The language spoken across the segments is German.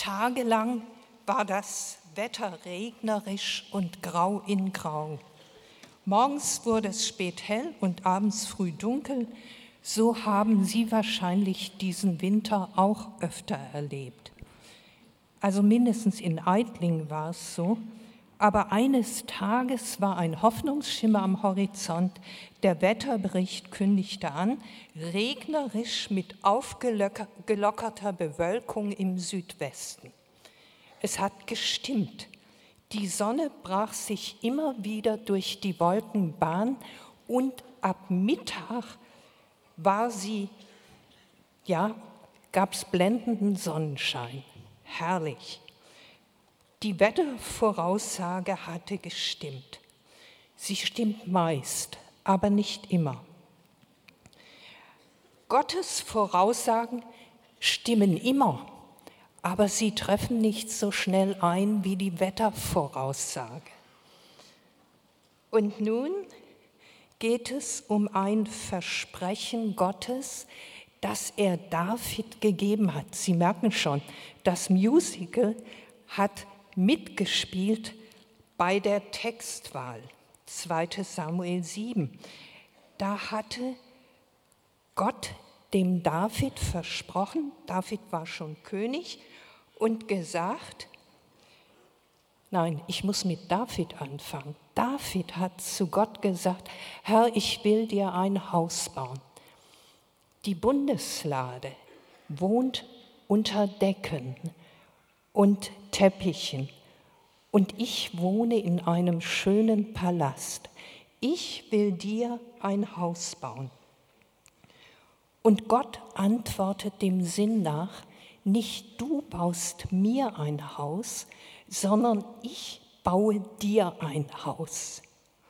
Tagelang war das Wetter regnerisch und grau in grau. Morgens wurde es spät hell und abends früh dunkel. So haben Sie wahrscheinlich diesen Winter auch öfter erlebt. Also mindestens in Aidlingen war es so. Aber eines Tages war ein Hoffnungsschimmer am Horizont. Der Wetterbericht kündigte an, regnerisch mit aufgelockerter Bewölkung im Südwesten. Es hat gestimmt. Die Sonne brach sich immer wieder durch die Wolken Bahn und ab Mittag gab es blendenden Sonnenschein. Herrlich. Die Wettervoraussage hatte gestimmt. Sie stimmt meist, aber nicht immer. Gottes Voraussagen stimmen immer, aber sie treffen nicht so schnell ein wie die Wettervoraussage. Und nun geht es um ein Versprechen Gottes, das er David gegeben hat. Sie merken schon, das Musical hat mitgespielt bei der Textwahl, 2. Samuel 7. Da hatte Gott dem David versprochen, David war schon König, und gesagt, nein, ich muss mit David anfangen. David hat zu Gott gesagt, Herr, ich will dir ein Haus bauen. Die Bundeslade wohnt unter Decken und Teppichen und ich wohne in einem schönen Palast. Ich will dir ein Haus bauen. Und Gott antwortet dem Sinn nach, nicht du baust mir ein Haus, sondern ich baue dir ein Haus.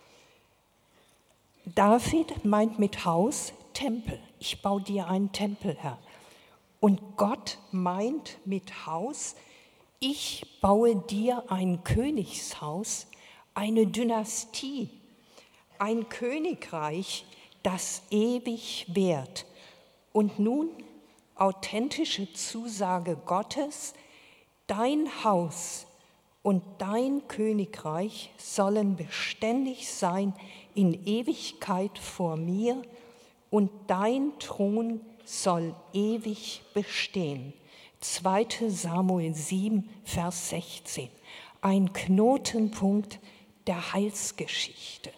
David meint mit Haus Tempel. Ich baue dir einen Tempel, Herr. Und Gott meint mit Haus, ich baue dir ein Königshaus, eine Dynastie, ein Königreich, das ewig währt. Und nun authentische Zusage Gottes, dein Haus und dein Königreich sollen beständig sein in Ewigkeit vor mir und dein Thron soll ewig bestehen. 2. Samuel 7, Vers 16. Ein Knotenpunkt der Heilsgeschichte.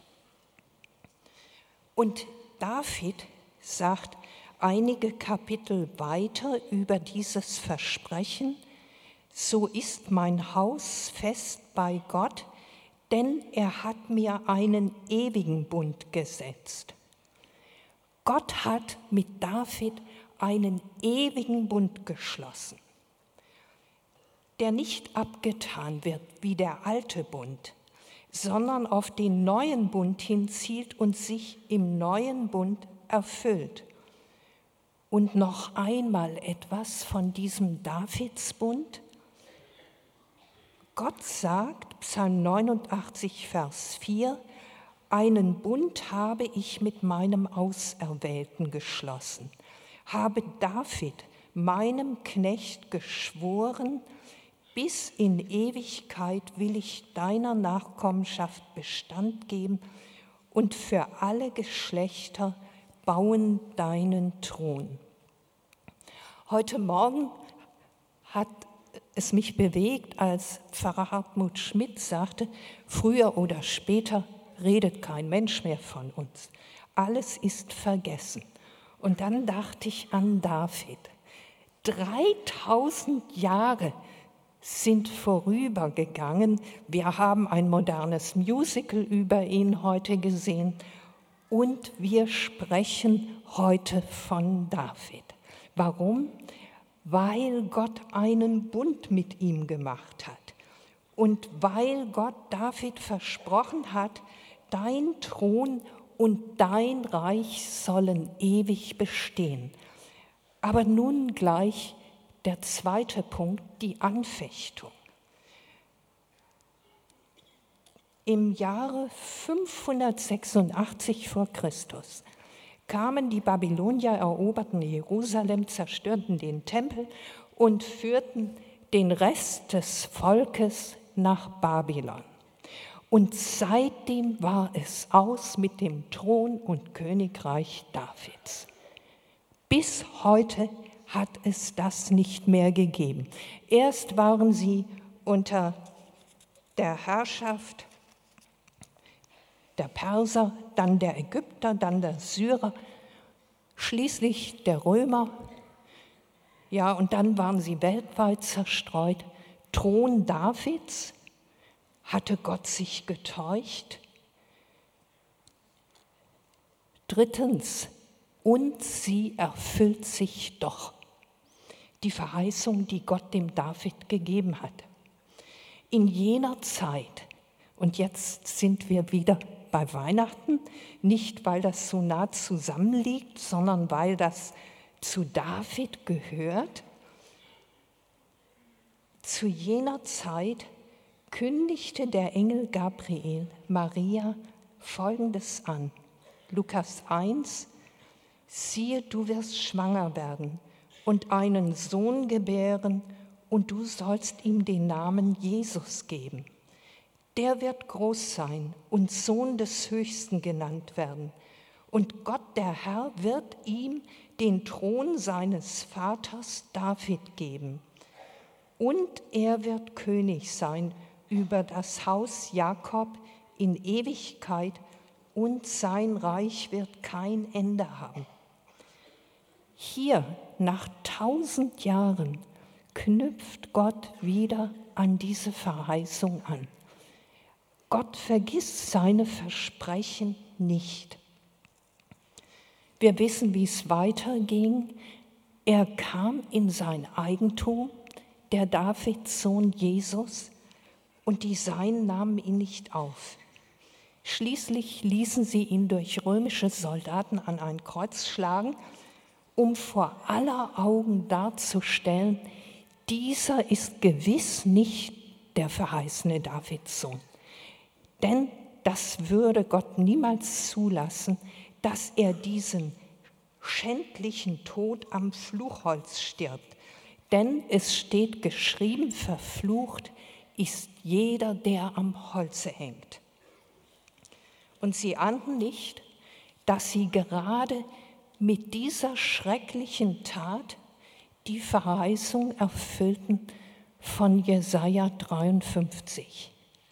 Und David sagt einige Kapitel weiter über dieses Versprechen, so ist mein Haus fest bei Gott, denn er hat mir einen ewigen Bund gesetzt. Gott hat mit David einen ewigen Bund geschlossen, der nicht abgetan wird wie der alte Bund, sondern auf den neuen Bund hinzielt und sich im neuen Bund erfüllt. Und noch einmal etwas von diesem Davidsbund. Gott sagt, Psalm 89, Vers 4, einen Bund habe ich mit meinem Auserwählten geschlossen, habe David, meinem Knecht, geschworen, bis in Ewigkeit will ich deiner Nachkommenschaft Bestand geben und für alle Geschlechter bauen deinen Thron. Heute Morgen hat es mich bewegt, als Pfarrer Hartmut Schmidt sagte, früher oder später redet kein Mensch mehr von uns. Alles ist vergessen. Und dann dachte ich an David. 3000 Jahre sind vorübergegangen. Wir haben ein modernes Musical über ihn heute gesehen. Und wir sprechen heute von David. Warum? Weil Gott einen Bund mit ihm gemacht hat. Und weil Gott David versprochen hat, dein Thron und dein Reich sollen ewig bestehen. Aber nun gleich der zweite Punkt, die Anfechtung. Im Jahre 586 vor Christus kamen die Babylonier, eroberten Jerusalem, zerstörten den Tempel und führten den Rest des Volkes nach Babylon. Und seitdem war es aus mit dem Thron und Königreich Davids. Bis heute hat es das nicht mehr gegeben. Erst waren sie unter der Herrschaft der Perser, dann der Ägypter, dann der Syrer, schließlich der Römer. Ja, und dann waren sie weltweit zerstreut. Thron Davids, hatte Gott sich getäuscht? Drittens, und sie erfüllt sich doch. Die Verheißung, die Gott dem David gegeben hat. In jener Zeit, und jetzt sind wir wieder bei Weihnachten, nicht weil das so nah zusammenliegt, sondern weil das zu David gehört. Zu jener Zeit kündigte der Engel Gabriel Maria Folgendes an. Lukas 1, siehe, du wirst schwanger werden und einen Sohn gebären, und du sollst ihm den Namen Jesus geben. Der wird groß sein und Sohn des Höchsten genannt werden. Und Gott, der Herr, wird ihm den Thron seines Vaters David geben. Und er wird König sein über das Haus Jakob in Ewigkeit, und sein Reich wird kein Ende haben. Hier, nach 1000 Jahren, knüpft Gott wieder an diese Verheißung an. Gott vergisst seine Versprechen nicht. Wir wissen, wie es weiterging. Er kam in sein Eigentum, der Davids Sohn Jesus, und die Seinen nahmen ihn nicht auf. Schließlich ließen sie ihn durch römische Soldaten an ein Kreuz schlagen, um vor aller Augen darzustellen, dieser ist gewiss nicht der verheißene Davids Sohn. Denn das würde Gott niemals zulassen, dass er diesen schändlichen Tod am Fluchholz stirbt. Denn es steht geschrieben, verflucht ist jeder, der am Holze hängt. Und sie ahnten nicht, dass sie gerade mit dieser schrecklichen Tat die Verheißung erfüllten von Jesaja 53.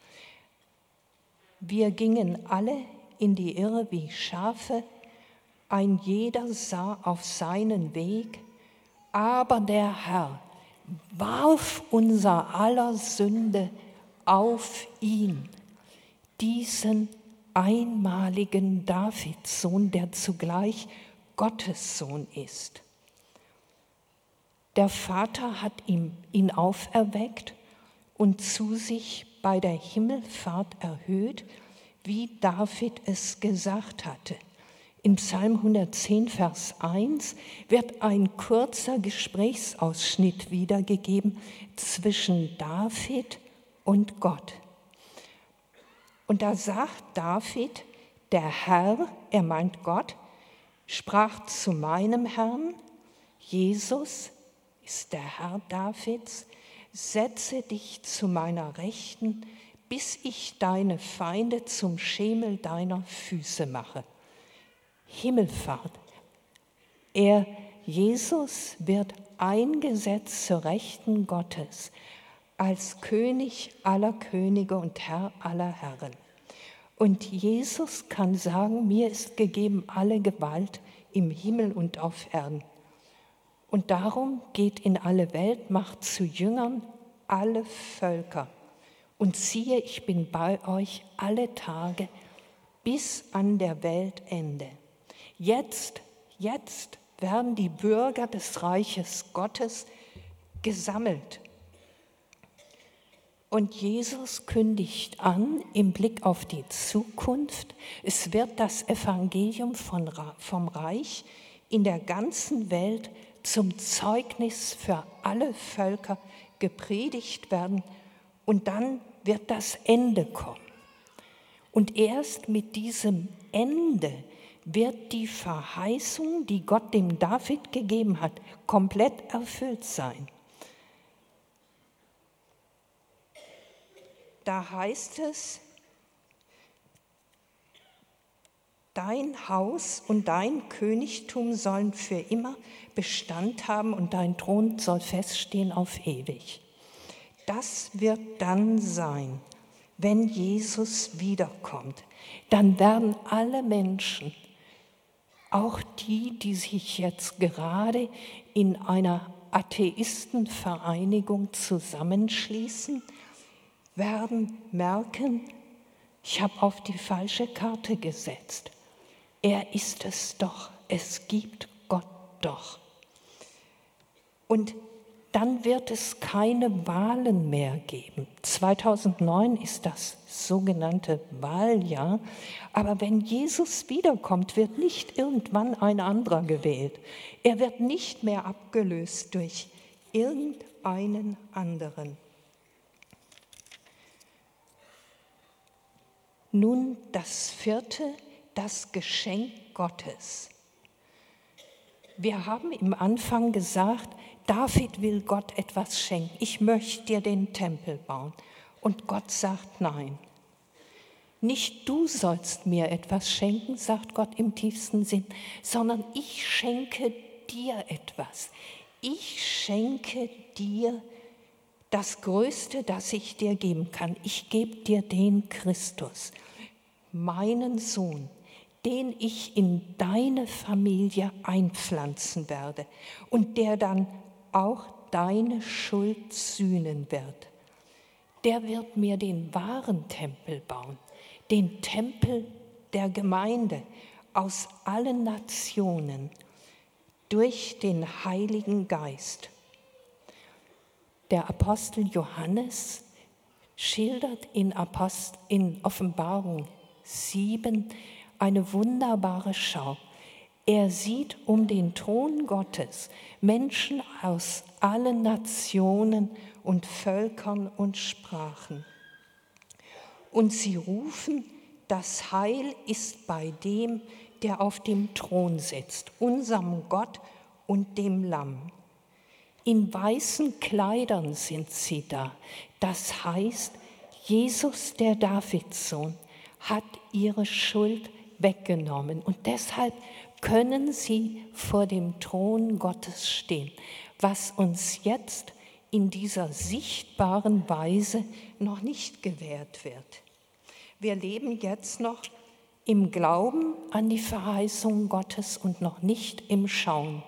Wir gingen alle in die Irre wie Schafe, ein jeder sah auf seinen Weg, aber der Herr warf unser aller Sünde auf ihn, diesen einmaligen Davidssohn, der zugleich Gottes Sohn ist. Der Vater hat ihn auferweckt und zu sich bei der Himmelfahrt erhöht, wie David es gesagt hatte. In Psalm 110, Vers 1 wird ein kurzer Gesprächsausschnitt wiedergegeben zwischen David und Gott. Und da sagt David, der Herr, er meint Gott, sprach zu meinem Herrn, Jesus ist der Herr Davids, setze dich zu meiner Rechten, bis ich deine Feinde zum Schemel deiner Füße mache. Himmelfahrt. Jesus wird eingesetzt zur Rechten Gottes als König aller Könige und Herr aller Herren. Und Jesus kann sagen, mir ist gegeben alle Gewalt im Himmel und auf Erden. Und darum geht in alle Welt, macht zu Jüngern alle Völker. Und siehe, ich bin bei euch alle Tage bis an der Weltende. Jetzt werden die Bürger des Reiches Gottes gesammelt. Und Jesus kündigt an im Blick auf die Zukunft, es wird das Evangelium vom Reich in der ganzen Welt zum Zeugnis für alle Völker gepredigt werden, und dann wird das Ende kommen. Und erst mit diesem Ende wird die Verheißung, die Gott dem David gegeben hat, komplett erfüllt sein. Da heißt es, dein Haus und dein Königtum sollen für immer Bestand haben und dein Thron soll feststehen auf ewig. Das wird dann sein, wenn Jesus wiederkommt. Dann werden alle Menschen, auch die, die sich jetzt gerade in einer Atheistenvereinigung zusammenschließen, werden merken, ich habe auf die falsche Karte gesetzt. Er ist es doch, es gibt Gott doch. Und dann wird es keine Wahlen mehr geben. 2009 ist das sogenannte Wahljahr. Aber wenn Jesus wiederkommt, wird nicht irgendwann ein anderer gewählt. Er wird nicht mehr abgelöst durch irgendeinen anderen. Nun das vierte, das Geschenk Gottes. Wir haben im Anfang gesagt, David will Gott etwas schenken. Ich möchte dir den Tempel bauen. Und Gott sagt nein. Nicht du sollst mir etwas schenken, sagt Gott im tiefsten Sinn, sondern ich schenke dir etwas. Ich schenke dir das Größte, das ich dir geben kann. Ich gebe dir den Christus, meinen Sohn, den ich in deine Familie einpflanzen werde und der dann auch deine Schuld sühnen wird. Der wird mir den wahren Tempel bauen, den Tempel der Gemeinde aus allen Nationen durch den Heiligen Geist. Der Apostel Johannes schildert in Offenbarung 7 eine wunderbare Schau. Er sieht um den Thron Gottes Menschen aus allen Nationen und Völkern und Sprachen. Und sie rufen, das Heil ist bei dem, der auf dem Thron sitzt, unserem Gott und dem Lamm. In weißen Kleidern sind sie da. Das heißt, Jesus, der Davidssohn, hat ihre Schuld weggenommen. Und deshalb können sie vor dem Thron Gottes stehen, was uns jetzt in dieser sichtbaren Weise noch nicht gewährt wird. Wir leben jetzt noch im Glauben an die Verheißung Gottes und noch nicht im Schauen.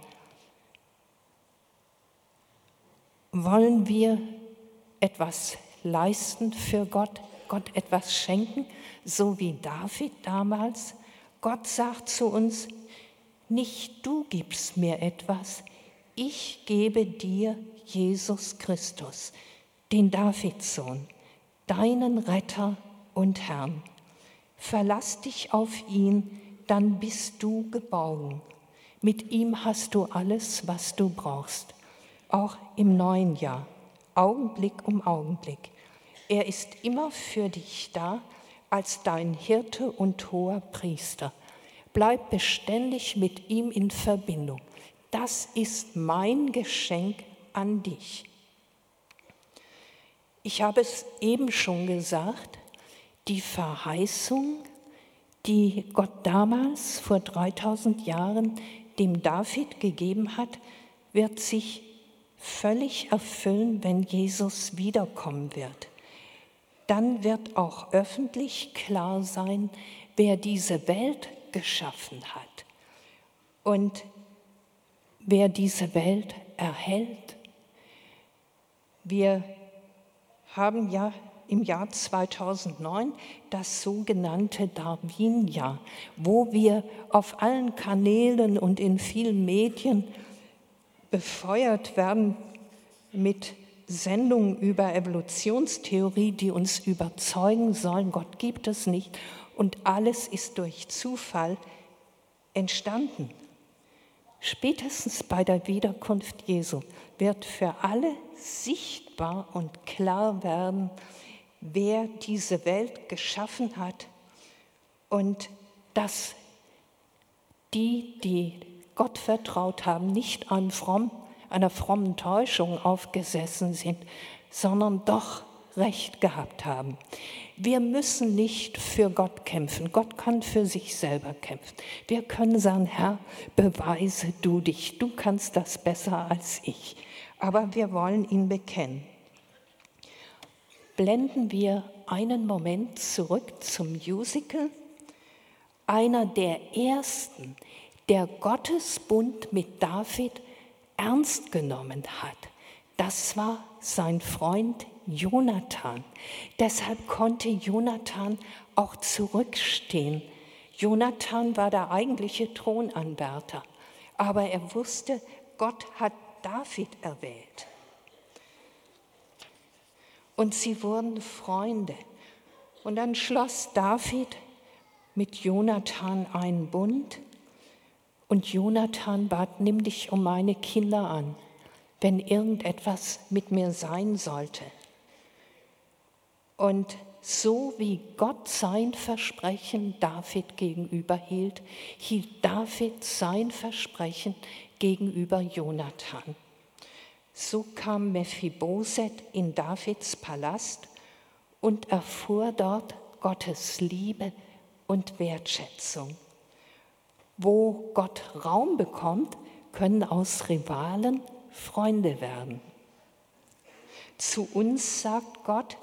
Wollen wir etwas leisten für Gott, Gott etwas schenken, so wie David damals? Gott sagt zu uns, nicht du gibst mir etwas, ich gebe dir Jesus Christus, den Davidssohn, deinen Retter und Herrn. Verlass dich auf ihn, dann bist du geborgen. Mit ihm hast du alles, was du brauchst, auch im neuen Jahr, Augenblick um Augenblick. Er ist immer für dich da als dein Hirte und hoher Priester. Bleib beständig mit ihm in Verbindung. Das ist mein Geschenk an dich. Ich habe es eben schon gesagt, die Verheißung, die Gott damals vor 3000 Jahren dem David gegeben hat, wird sich völlig erfüllen, wenn Jesus wiederkommen wird. Dann wird auch öffentlich klar sein, wer diese Welt geschaffen hat und wer diese Welt erhält. Wir haben ja im Jahr 2009 das sogenannte Darwin-Jahr, wo wir auf allen Kanälen und in vielen Medien befeuert werden mit Sendungen über Evolutionstheorie, die uns überzeugen sollen, Gott gibt es nicht und alles ist durch Zufall entstanden. Spätestens bei der Wiederkunft Jesu wird für alle sichtbar und klar werden, wer diese Welt geschaffen hat und dass die Gott vertraut haben, nicht einer frommen Täuschung aufgesessen sind, sondern doch Recht gehabt haben. Wir müssen nicht für Gott kämpfen. Gott kann für sich selber kämpfen. Wir können sagen, Herr, beweise du dich. Du kannst das besser als ich. Aber wir wollen ihn bekennen. Blenden wir einen Moment zurück zum Musical. Einer der ersten, der Gottes Bund mit David ernst genommen hat, das war sein Freund Jonathan. Deshalb konnte Jonathan auch zurückstehen. Jonathan war der eigentliche Thronanwärter, aber er wusste, Gott hat David erwählt. Und sie wurden Freunde. Und dann schloss David mit Jonathan einen Bund. Und Jonathan bat, nimm dich um meine Kinder an, wenn irgendetwas mit mir sein sollte. Und so wie Gott sein Versprechen David gegenüber hielt David sein Versprechen gegenüber Jonathan. So kam Mephiboset in Davids Palast und erfuhr dort Gottes Liebe und Wertschätzung. Wo Gott Raum bekommt, können aus Rivalen Freunde werden. Zu uns sagt Gott,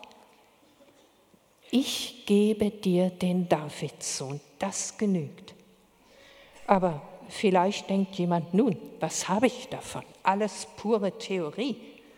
ich gebe dir den Davidssohn, das genügt. Aber vielleicht denkt jemand, nun, was habe ich davon? Alles pure Theorie.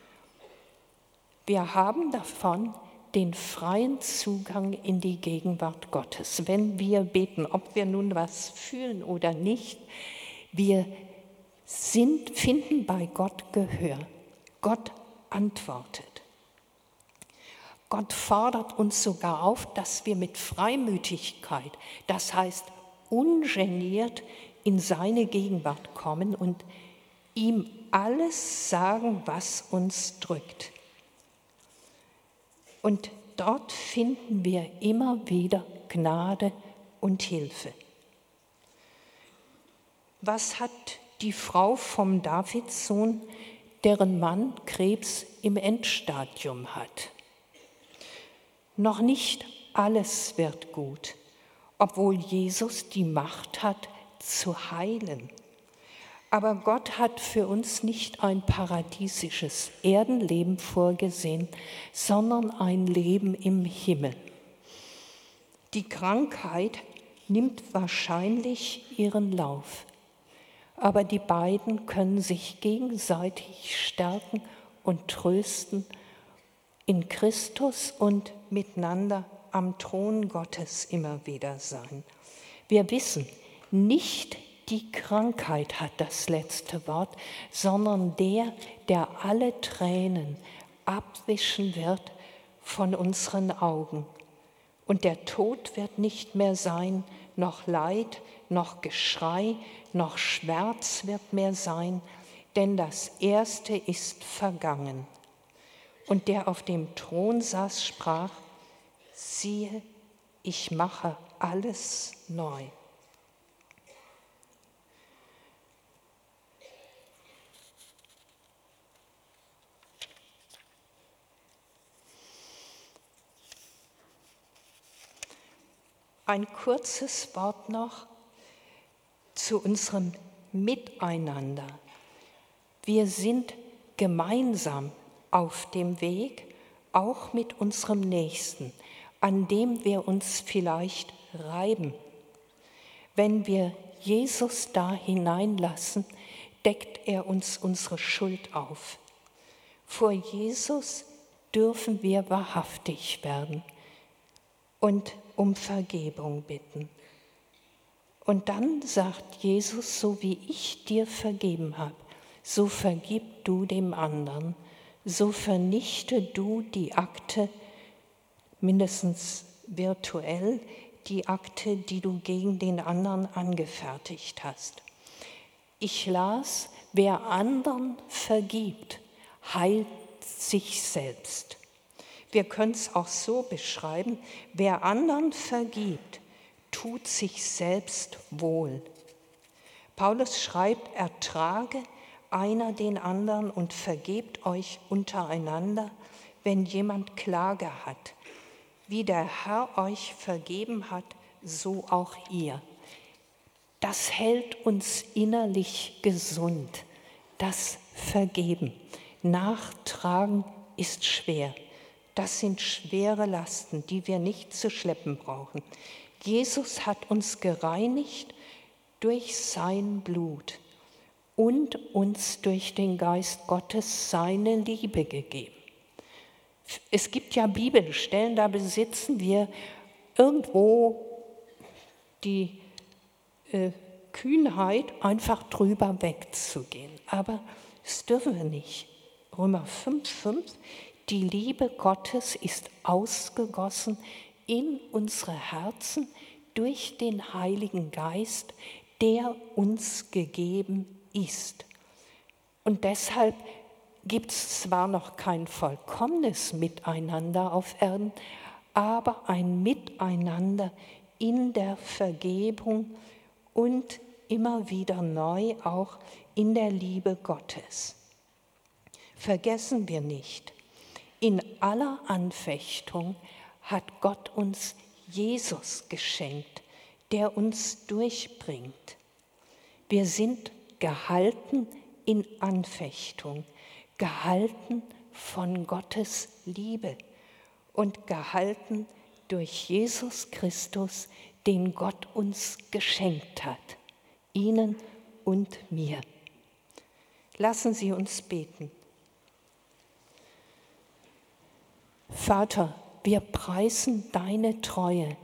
Wir haben davon den freien Zugang in die Gegenwart Gottes. Wenn wir beten, ob wir nun was fühlen oder nicht, wir finden bei Gott Gehör. Gott antwortet. Gott fordert uns sogar auf, dass wir mit Freimütigkeit, das heißt ungeniert, in seine Gegenwart kommen und ihm alles sagen, was uns drückt. Und dort finden wir immer wieder Gnade und Hilfe. Was hat die Frau vom Davidssohn, deren Mann Krebs im Endstadium hat? Noch nicht alles wird gut, obwohl Jesus die Macht hat, zu heilen. Aber Gott hat für uns nicht ein paradiesisches Erdenleben vorgesehen, sondern ein Leben im Himmel. Die Krankheit nimmt wahrscheinlich ihren Lauf, aber die beiden können sich gegenseitig stärken und trösten in Christus und miteinander am Thron Gottes immer wieder sein. Wir wissen, nicht die Krankheit hat das letzte Wort, sondern der alle Tränen abwischen wird von unseren Augen. Und der Tod wird nicht mehr sein, noch Leid, noch Geschrei, noch Schmerz wird mehr sein, denn das Erste ist vergangen. Und der auf dem Thron saß, sprach, siehe, ich mache alles neu. Ein kurzes Wort noch zu unserem Miteinander. Wir sind gemeinsam auf dem Weg, auch mit unserem Nächsten, an dem wir uns vielleicht reiben. Wenn wir Jesus da hineinlassen, deckt er uns unsere Schuld auf. Vor Jesus dürfen wir wahrhaftig werden und um Vergebung bitten. Und dann sagt Jesus, so wie ich dir vergeben habe, so vergib du dem anderen, so vernichte du die Akte, mindestens virtuell, die Akte, die du gegen den anderen angefertigt hast. Ich las, wer anderen vergibt, heilt sich selbst. Wir können es auch so beschreiben, wer anderen vergibt, tut sich selbst wohl. Paulus schreibt, ertrage einer den anderen und vergebt euch untereinander, wenn jemand Klage hat. Wie der Herr euch vergeben hat, so auch ihr. Das hält uns innerlich gesund, das Vergeben. Nachtragen ist schwer. Das sind schwere Lasten, die wir nicht zu schleppen brauchen. Jesus hat uns gereinigt durch sein Blut und uns durch den Geist Gottes seine Liebe gegeben. Es gibt ja Bibelstellen, da besitzen wir irgendwo die Kühnheit, einfach drüber wegzugehen. Aber das dürfen wir nicht. Römer 5,5, die Liebe Gottes ist ausgegossen in unsere Herzen durch den Heiligen Geist, der uns gegeben ist. Und deshalb gibt es zwar noch kein vollkommenes Miteinander auf Erden, aber ein Miteinander in der Vergebung und immer wieder neu auch in der Liebe Gottes. Vergessen wir nicht, in aller Anfechtung hat Gott uns Jesus geschenkt, der uns durchbringt. Wir sind gehalten in Anfechtung, gehalten von Gottes Liebe und gehalten durch Jesus Christus, den Gott uns geschenkt hat, Ihnen und mir. Lassen Sie uns beten. Vater, wir preisen deine Treue,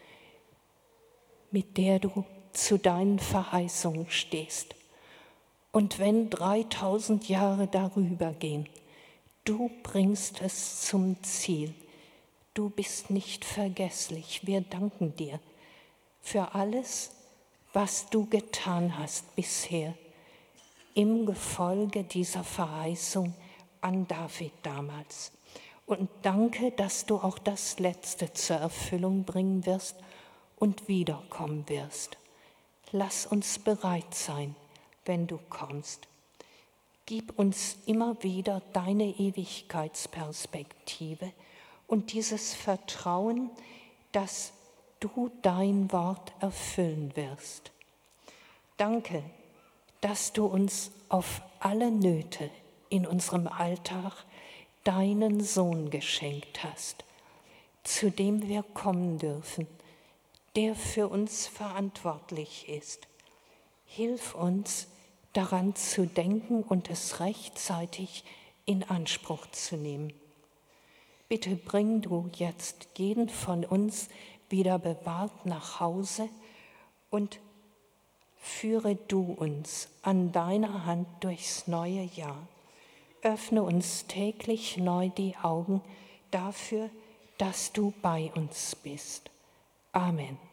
mit der du zu deinen Verheißungen stehst. Und wenn 3000 Jahre darüber gehen, du bringst es zum Ziel. Du bist nicht vergesslich. Wir danken dir für alles, was du getan hast bisher im Gefolge dieser Verheißung an David damals. Und danke, dass du auch das Letzte zur Erfüllung bringen wirst und wiederkommen wirst. Lass uns bereit sein, wenn du kommst. Gib uns immer wieder deine Ewigkeitsperspektive und dieses Vertrauen, dass du dein Wort erfüllen wirst. Danke, dass du uns auf alle Nöte in unserem Alltag deinen Sohn geschenkt hast, zu dem wir kommen dürfen, der für uns verantwortlich ist. Hilf uns, daran zu denken und es rechtzeitig in Anspruch zu nehmen. Bitte bring du jetzt jeden von uns wieder bewahrt nach Hause und führe du uns an deiner Hand durchs neue Jahr. Öffne uns täglich neu die Augen dafür, dass du bei uns bist. Amen.